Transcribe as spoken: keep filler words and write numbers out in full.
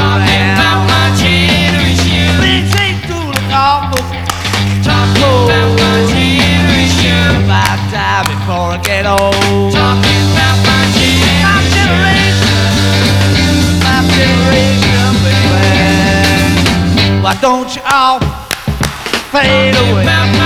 talking about my generation. Please ain't through the coffin. Talking about my generation. About time before I get old. Talking about my generation. My generation. My generation, baby. Why don't you all fade away?